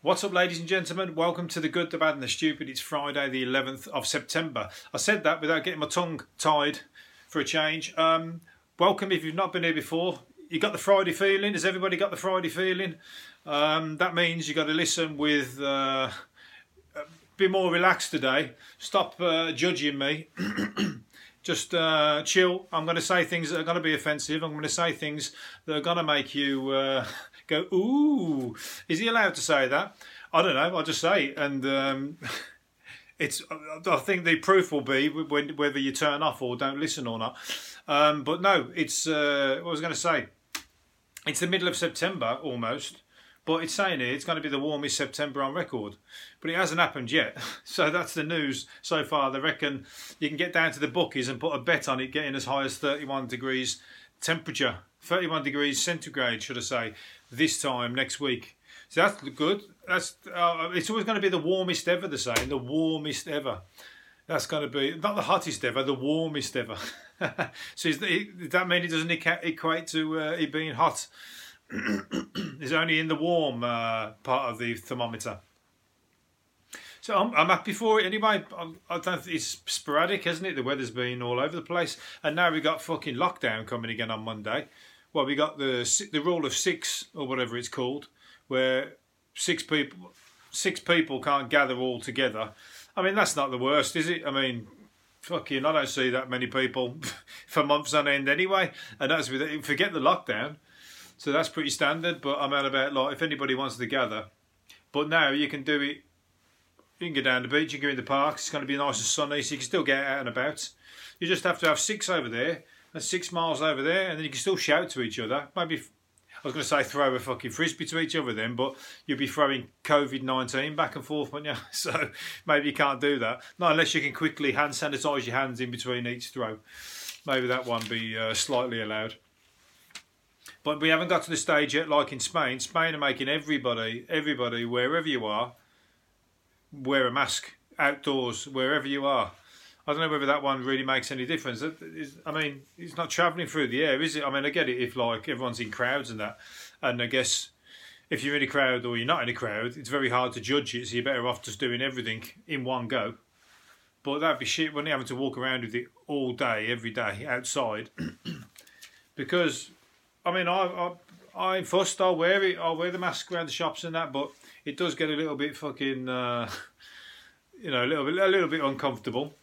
What's up, ladies and gentlemen? Welcome to The Good, the Bad and the Stupid. It's Friday the 11th of September. I said that without getting my tongue tied for a change. Welcome if you've not been here before. You got the Friday feeling? Has everybody got the Friday feeling? That means you got to listen with... be more relaxed today. Stop judging me. Just chill. I'm going to say things that are going to be offensive. I'm going to say things that are going to make you go, ooh, is he allowed to say that? I don't know. I'll just say it. And it's. I think the proof will be whether you turn off or don't listen or not. But no, it's. What I was going to say. It's the middle of September almost. But it's saying here it's going to be the warmest September on record. But it hasn't happened yet. So that's the news so far. They reckon you can get down to the bookies and put a bet on it getting as high as 31 degrees temperature. 31 degrees centigrade, should I say, this time next week. So that's good. It's always going to be the warmest ever, they're saying. The warmest ever. That's going to be, not the hottest ever, the warmest ever. So does that mean it doesn't equate to it being hot? It's only in the warm part of the thermometer. So I'm happy for it anyway. I don't think it's sporadic, hasn't it? The weather's been all over the place, and now we got fucking lockdown coming again on Monday. Well, we got the rule of six or whatever it's called, where six people can't gather all together. I mean, that's not the worst, is it? I mean, fucking, I don't see that many people for months on end anyway, and that's forget the lockdown. So that's pretty standard, but I'm out about like if anybody wants to gather. But now you can do it. You can go down the beach, you can go in the parks. It's going to be nice and sunny, so you can still get out and about. You just have to have 6 over there and 6 miles over there, and then you can still shout to each other. Maybe I was going to say throw a fucking frisbee to each other then, but you'd be throwing COVID-19 back and forth, wouldn't you? So maybe you can't do that. Not unless you can quickly hand sanitize your hands in between each throw. Maybe that one be slightly allowed. But we haven't got to the stage yet, like in Spain. Spain are making everybody, wherever you are, wear a mask outdoors, wherever you are. I don't know whether that one really makes any difference. I mean, it's not travelling through the air, is it? I mean, I get it if like everyone's in crowds and that. And I guess if you're in a crowd or you're not in a crowd, it's very hard to judge it. So you're better off just doing everything in one go. But that'd be shit when you're having to walk around with it all day, every day, outside. Because... I mean, I'm fussed. I'll wear it. I'll wear the mask around the shops and that, but it does get a little bit fucking, a little bit uncomfortable.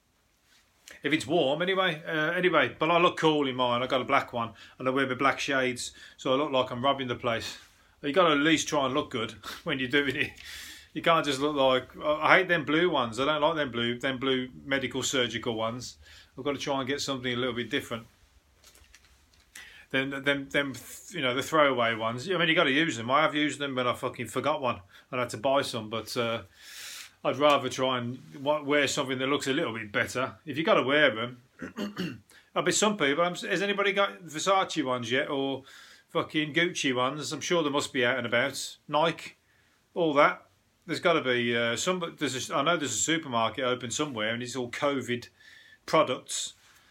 If it's warm, anyway. But I look cool in mine. I got a black one, and I wear my black shades, so I look like I'm robbing the place. You got to at least try and look good when you're doing it. You can't just look like. I hate them blue ones. I don't like them blue medical surgical ones. I've got to try and get something a little bit different. Them, the throwaway ones. I mean, you got to use them. I have used them when I fucking forgot one and I had to buy some. But I'd rather try and wear something that looks a little bit better. If you got to wear them, I'll be some people. Has anybody got Versace ones yet or fucking Gucci ones? I'm sure they must be out and about. Nike, all that. There's got to be some. I know there's a supermarket open somewhere and it's all COVID products.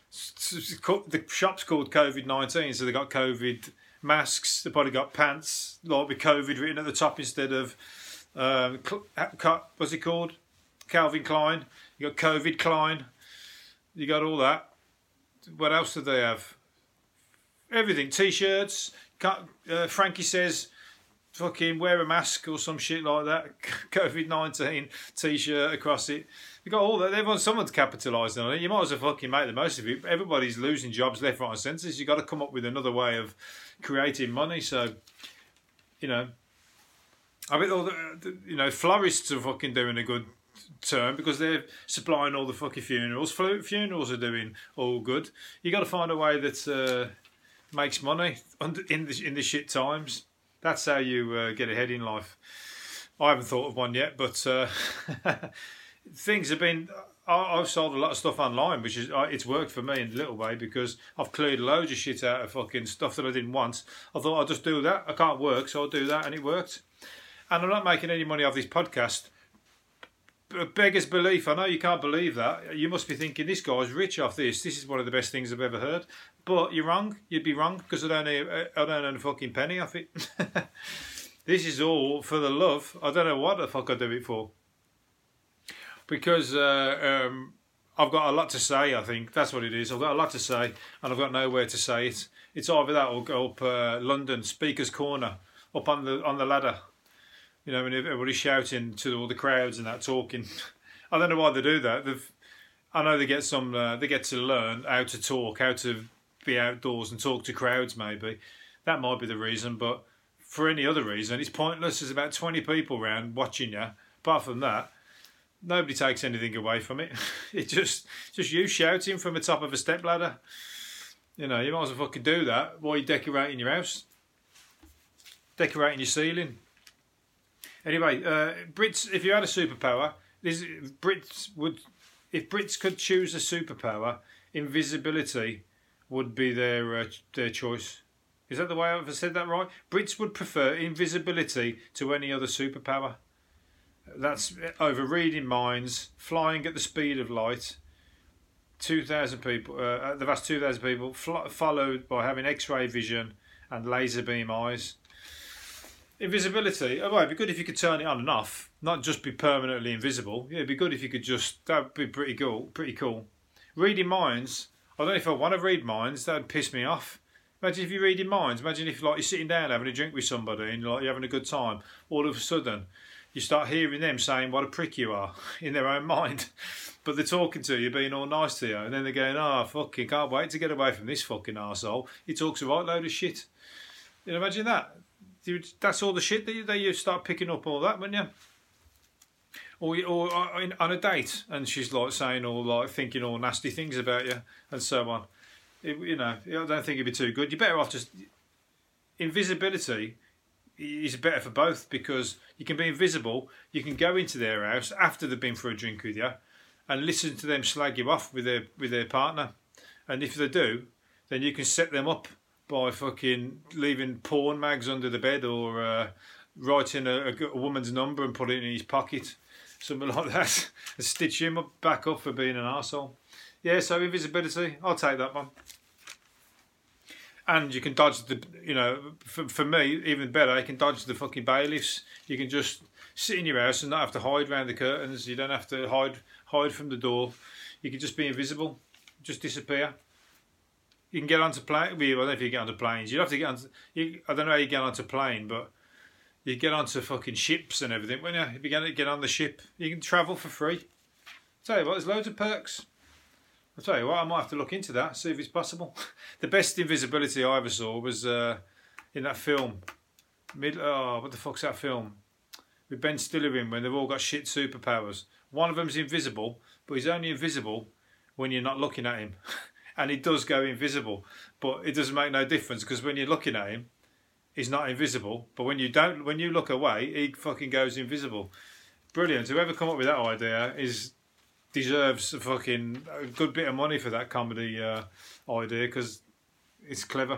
The shop's called COVID-19, so they got COVID masks. They probably got pants like with COVID written at the top instead of what's it called? Calvin Klein. You got COVID Klein. You got all that. What else do they have? Everything. T-shirts. Frankie says, "Fucking wear a mask" or some shit like that. COVID-19 T-shirt across it. You got all that. Someone's capitalising on it. You might as well fucking make the most of it. Everybody's losing jobs left, right, and centre. You've got to come up with another way of creating money. So, I bet all the florists are fucking doing a good turn because they're supplying all the fucking funerals. Funerals are doing all good. You got to find a way that makes money in the shit times. That's how you get ahead in life. I haven't thought of one yet, but. Things have been. I've sold a lot of stuff online, which is it's worked for me in a little way because I've cleared loads of shit out of fucking stuff that I didn't want. I thought I'll just do that. I can't work, so I'll do that, and it worked. And I'm not making any money off this podcast. Beggar's belief. I know you can't believe that. You must be thinking this guy's rich off this. This is one of the best things I've ever heard. But you're wrong. You'd be wrong because I don't earn a fucking penny off it. This is all for the love. I don't know what the fuck I do it for. Because I've got a lot to say, I think. That's what it is. I've got a lot to say, and I've got nowhere to say it. It's either that or go up London, Speaker's Corner, up on the ladder. You know, when everybody's shouting to all the crowds and that, talking. I don't know why they do that. I know they get to learn how to talk, how to be outdoors and talk to crowds, maybe. That might be the reason, but for any other reason, it's pointless. There's about 20 people around watching you. Apart from that, nobody takes anything away from it. It's just you shouting from the top of a stepladder. You know, you might as well fucking do that while you're decorating your house. Decorating your ceiling. Anyway, Brits, if you had a superpower, if Brits could choose a superpower, invisibility would be their choice. Is that the way I've said that right? Brits would prefer invisibility to any other superpower. That's over reading minds, flying at the speed of light. 2,000 people, the vast 2,000 people, followed by having X-ray vision and laser beam eyes. Invisibility. Oh, well, it'd be good if you could turn it on and off, not just be permanently invisible. Yeah, it'd be good if you could just. That'd be pretty cool. Pretty cool. Reading minds. I don't know if I want to read minds. That'd piss me off. Imagine if you're reading minds. Imagine if like you're sitting down having a drink with somebody and like you're having a good time. All of a sudden, you start hearing them saying what a prick you are in their own mind. But they're talking to you, being all nice to you, and then they're going, "Oh, fucking can't wait to get away from this fucking arsehole. He talks a right load of shit." You know, imagine that. That's all the shit that you start picking up, all that, wouldn't you? Or on a date, and she's like saying all like thinking all nasty things about you, and so on. You know, I don't think it'd be too good. You're better off just invisibility is better for both, because you can be invisible. You can go into their house after they've been for a drink with you, and listen to them slag you off with their partner. And if they do, then you can set them up by fucking leaving porn mags under the bed, or writing a woman's number and putting it in his pocket, something like that, and stitch him back up for being an arsehole. Yeah, so invisibility, I'll take that one. And you can dodge the, you know, for me, even better, you can dodge the fucking bailiffs. You can just sit in your house and not have to hide around the curtains. You don't have to hide from the door. You can just be invisible, just disappear. You can get onto plane. Well, I don't know if you get onto planes. You'd have to get onto. I don't know how you get onto a plane, but you get onto fucking ships and everything. When you begin to get on the ship, you can travel for free. Tell you what, there's loads of perks. I'll tell you what, I might have to look into that, see if it's possible. The best invisibility I ever saw was in that film. What the fuck's that film? With Ben Stiller in, when they've all got shit superpowers. One of them's invisible, but he's only invisible when you're not looking at him. And he does go invisible, but it doesn't make no difference, because when you're looking at him, he's not invisible. But when you look away, he fucking goes invisible. Brilliant. Whoever come up with that idea deserves a good bit of money for that comedy idea, because it's clever.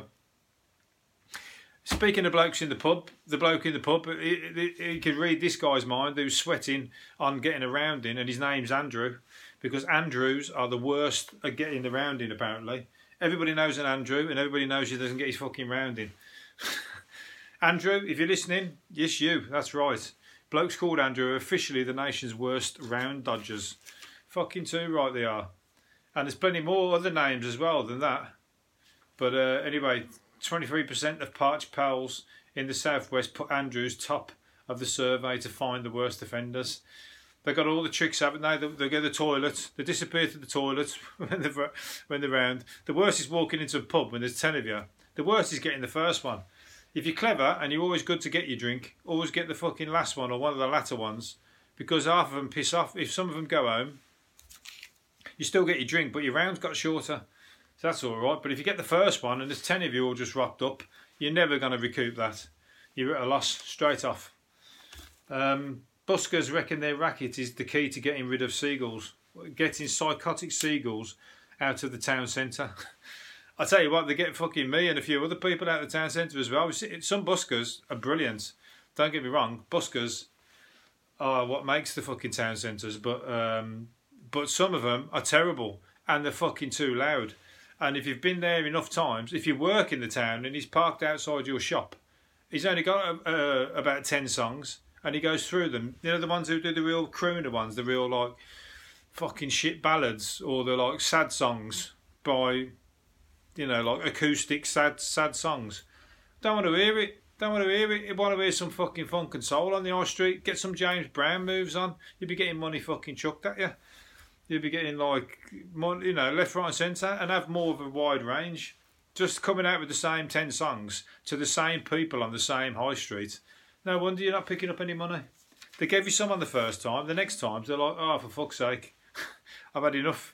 Speaking of blokes in the pub, the bloke in the pub, he can read this guy's mind who's sweating on getting around in, and his name's Andrew, because Andrews are the worst at getting the round in, apparently. Everybody knows an Andrew, and everybody knows he doesn't get his fucking round in. Andrew, if you're listening, yes, you, that's right. Blokes called Andrew are officially the nation's worst round dodgers. Fucking too right they are. And there's plenty more other names as well than that. But anyway, 23% of parched pals in the southwest put Andrews top of the survey to find the worst offenders. They got all the tricks, haven't they? They go to the toilet. They disappear to the toilet when they're round. The worst is walking into a pub when there's 10 of you. The worst is getting the first one. If you're clever and you're always good to get your drink, always get the fucking last one or one of the latter ones, because half of them piss off. If some of them go home, you still get your drink, but your round's got shorter. So that's all right. But if you get the first one and there's 10 of you all just rocked up, you're never going to recoup that. You're at a loss straight off. Buskers reckon their racket is the key to getting rid of seagulls, getting psychotic seagulls out of the town centre. I tell you what, they get fucking me and a few other people out of the town centre as well. Some buskers are brilliant. Don't get me wrong, buskers are what makes the fucking town centres, but some of them are terrible and they're fucking too loud. And if you've been there enough times, if you work in the town and he's parked outside your shop He's only got about 10 songs, and he goes through them. You know, the ones who do the real crooner ones, the real like fucking shit ballads, or the like sad songs by, you know, like acoustic sad songs. Don't want to hear it. Don't want to hear it. You want to hear some fucking funk and soul on the high street? Get some James Brown moves on. You'd be getting money fucking chucked at you. You'd be getting like, you know, left, right, and centre, and have more of a wide range. Just coming out with the same 10 songs to the same people on the same high street. No wonder you're not picking up any money. They gave you some on the first time. The next time they're like, oh, for fuck's sake, I've had enough.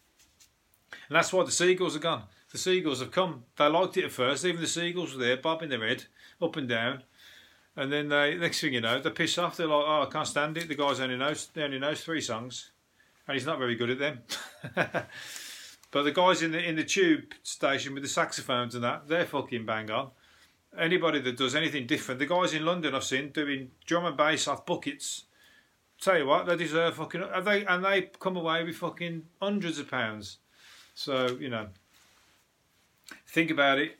And that's why the Seagulls are gone. The Seagulls have come. They liked it at first. Even the Seagulls were there, bobbing their head up and down. And then next thing you know, they piss off. They're like, oh, I can't stand it. The guy only knows 3 songs, and he's not very good at them. But the guys in the tube station with the saxophones and that, they're fucking bang on. Anybody that does anything different, the guys in London I've seen doing drum and bass off buckets. Tell you what, they deserve fucking. And they come away with fucking hundreds of pounds. So you know, think about it.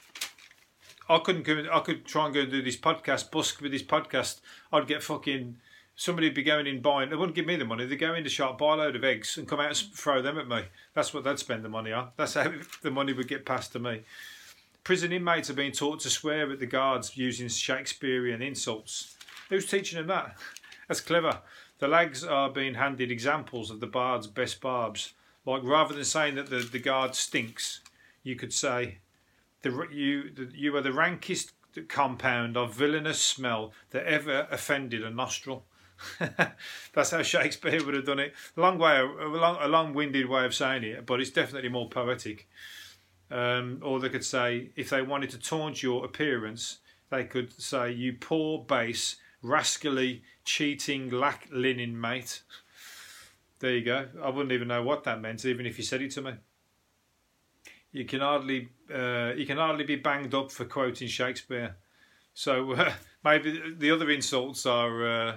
I could try and go and do this podcast, busk with this podcast. I'd get fucking. Somebody would be going in buying. They wouldn't give me the money. They'd go in the shop, buy a load of eggs, and come out and throw them at me. That's what they'd spend the money on. That's how the money would get passed to me. Prison inmates are being taught to swear at the guards using Shakespearean insults. Who's teaching them that? That's clever. The lags are being handed examples of the bard's best barbs. Like, rather than saying that the guard stinks, you could say, you are the rankest compound of villainous smell that ever offended a nostril. That's how Shakespeare would have done it. A long-winded way of saying it, but it's definitely more poetic. Or they could say, if they wanted to taunt your appearance, they could say, you poor, base, rascally, cheating, lack linen mate. There you go. I wouldn't even know what that meant, even if you said it to me. You can hardly be banged up for quoting Shakespeare. So maybe the other insults are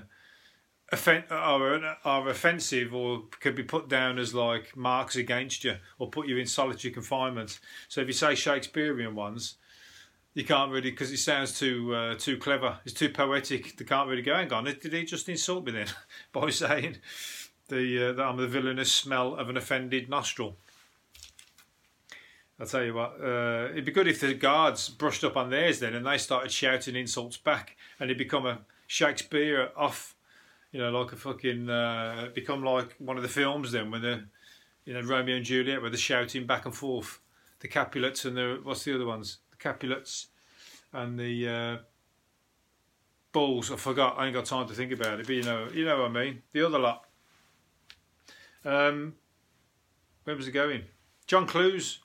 offensive, or could be put down as like marks against you, or put you in solitary confinement. So if you say Shakespearean ones, you can't really, because it sounds too clever. It's too poetic. They can't really go, hang on, did he just insult me then by saying that I'm the villainous smell of an offended nostril? I'll tell you what, it'd be good if the guards brushed up on theirs then, and they started shouting insults back, and it become a Shakespeare off. You know, like a fucking, become like one of the films then, when the, you know, Romeo and Juliet, where they're shouting back and forth. The Capulets and what's the other ones? The Capulets and the Bulls. I forgot, I ain't got time to think about it, but you know what I mean. The other lot. Where was it going? John Cleese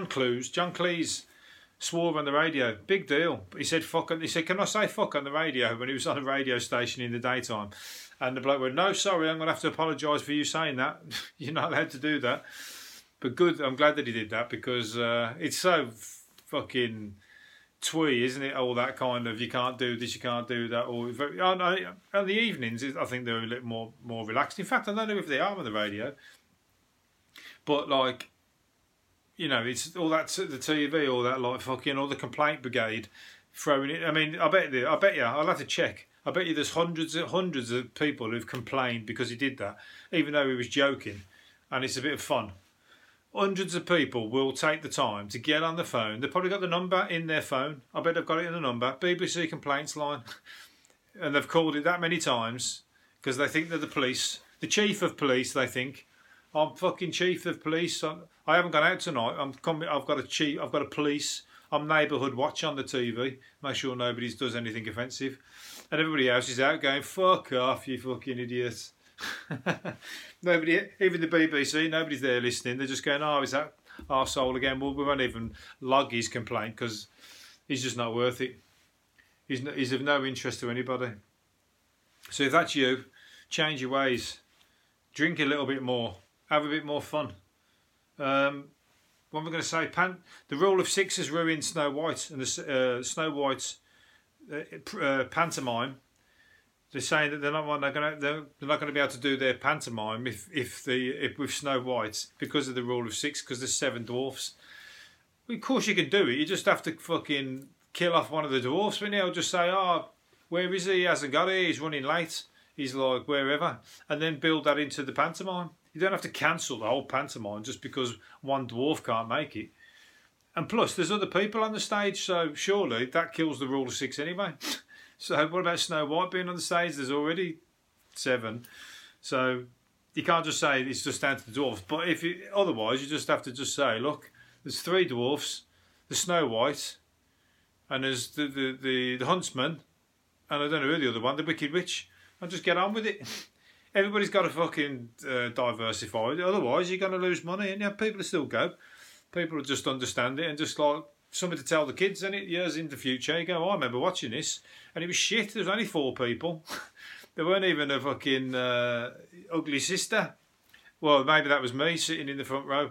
swore on the radio. Big deal. But he said fuck. He said, can I say fuck on the radio, when he was on a radio station in the daytime? And the bloke went, no, sorry, I'm going to have to apologise for you saying that. You're not allowed to do that. But good, I'm glad that he did that, because it's so fucking twee, isn't it? All that kind of, you can't do this, you can't do that. Or on the evenings, I think they're a little more relaxed. In fact, I don't know if they are on the radio. But like, you know, it's all that, the TV, all that, like fucking, all the complaint brigade throwing it. I mean, I bet you, I'll have to check. I bet you there's hundreds of people who've complained because he did that, even though he was joking, and it's a bit of fun. Hundreds of people will take the time to get on the phone. They've probably got the number in their phone. I bet they've got it in the number, BBC complaints line, and they've called it that many times because they think they're the police, the chief of police. They think, I'm fucking chief of police. I haven't gone out tonight. I've got a police. I'm neighbourhood watch on the TV. Make sure nobody does anything offensive. And everybody else is out going, fuck off, you fucking idiots. Nobody, even the BBC, nobody's there listening. They're just going, oh, is that arsehole again? Well, we won't even log his complaint because he's just not worth it. He's of no interest to anybody. So if that's you, change your ways. Drink a little bit more. Have a bit more fun. What am I going to say? The rule of 6 has ruined Snow White, and the Snow White's pantomime. They're saying that they're not going to be able to do their pantomime if with Snow White because of the rule of 6, because there's 7 dwarfs. Well, of course you can do it. You just have to fucking kill off one of the dwarfs, wouldn't he? Or just say, oh, where is he? He hasn't got it. He's running late. He's like wherever. And then build that into the pantomime. You don't have to cancel the whole pantomime just because one dwarf can't make it. And plus, there's other people on the stage, so surely that kills the rule of 6 anyway. So what about Snow White being on the stage? There's already 7. So you can't just say it's just down to the dwarfs. But otherwise, you just have to just say, look, there's 3 dwarfs, the Snow White, and there's the Huntsman, and I don't know who the other one, the Wicked Witch, and just get on with it. Everybody's got to fucking diversify. Otherwise, you're going to lose money, and people will still go. People will just understand it and just like something to tell the kids, and years in the future, you go, oh, I remember watching this, and it was shit. There was only 4 people. There weren't even a fucking ugly sister. Well, maybe that was me sitting in the front row.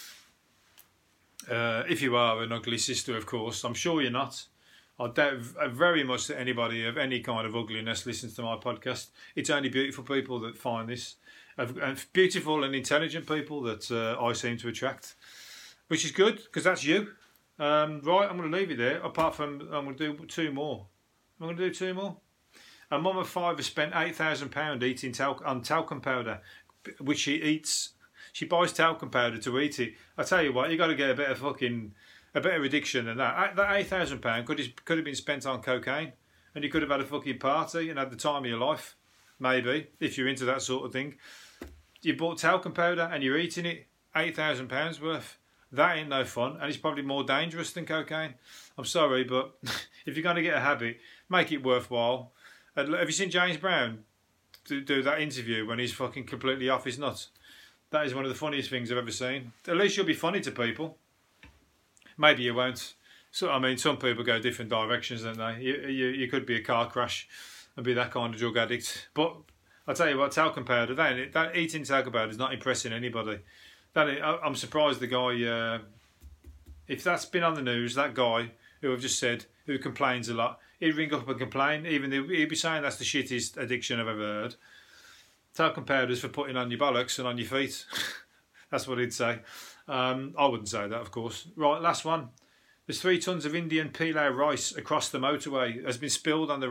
If you are an ugly sister, of course. I'm sure you're not. I doubt very much that anybody of any kind of ugliness listens to my podcast. It's only beautiful people that find this. Beautiful and intelligent people that I seem to attract. Which is good, because that's you. Right, I'm going to leave it there. Apart from, I'm going to do 2 more. I'm going to do 2 more. A mum of 5 has spent £8,000 eating talcum powder, which she eats. She buys talcum powder to eat it. I tell you what, you got to get a better addiction than that. That £8,000 could have been spent on cocaine, and you could have had a fucking party and had the time of your life. Maybe, if you're into that sort of thing. You bought talcum powder and you're eating it, £8,000 worth. That ain't no fun, and it's probably more dangerous than cocaine. I'm sorry, but if you're going to get a habit, make it worthwhile. Have you seen James Brown do that interview when he's fucking completely off his nuts? That is one of the funniest things I've ever seen. At least you'll be funny to people. Maybe you won't. So I mean, some people go different directions, don't they? You could be a car crash and be that kind of drug addict. But I'll tell you what, talcum powder, that eating talcum powder is not impressing anybody. I'm surprised the guy, if that's been on the news, that guy who I've just said, who complains a lot, he'd ring up and complain, even though he'd be saying that's the shittest addiction I've ever heard. Talcum powder's for putting on your bollocks and on your feet. That's what he'd say. I wouldn't say that, of course. Right, last one. There's 3 tons of Indian pilau rice across the motorway. Has been spilled on the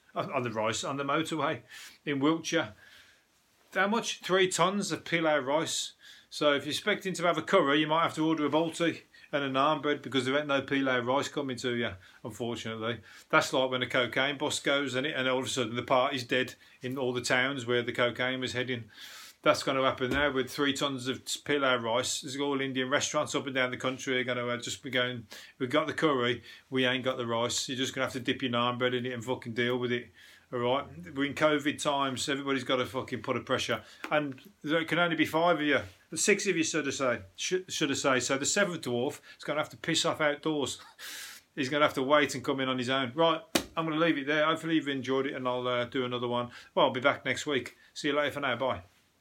motorway in Wiltshire. How much? 3 tons of pilau rice. So if you're expecting to have a curry, you might have to order a Balti and a naan bread because there ain't no pilau rice coming to you, unfortunately. That's like when a cocaine bus goes and all of a sudden the party's dead in all the towns where the cocaine was heading. That's going to happen now with 3 tons of pilau rice. There's all Indian restaurants up and down the country are going to just be going, we've got the curry, we ain't got the rice. You're just going to have to dip your naan bread in it and fucking deal with it. All right, we're in COVID times. Everybody's got to fucking put a pressure, and there can only be 5 of you. 6 of you should have say. So the 7th dwarf is going to have to piss off outdoors. He's going to have to wait and come in on his own. Right, I'm going to leave it there. Hopefully you've enjoyed it, and I'll do another one. Well, I'll be back next week. See you later for now. Bye.